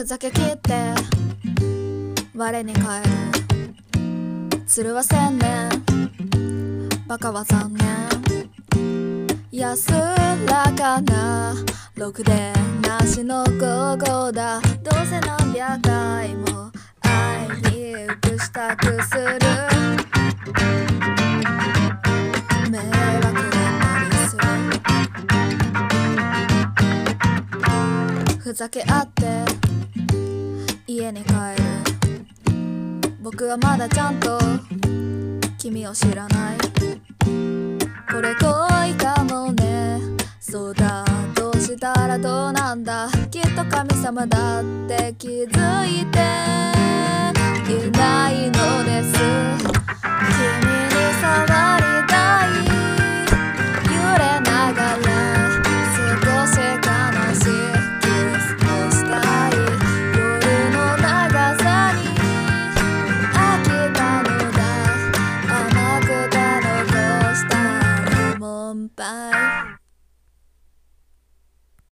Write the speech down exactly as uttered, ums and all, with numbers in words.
ざけきって我に返る。鶴は千年、バカは残念。安らかなろくでなしの午後だ。どうせ何百回も愛に浮くしたくする。迷惑だったりする。ふざけ合って家に帰る。僕はまだちゃんと君を知らない。これ恋かもね。そうだ、どうしたらどうなんだ。きっと神様だって気づいていないのです。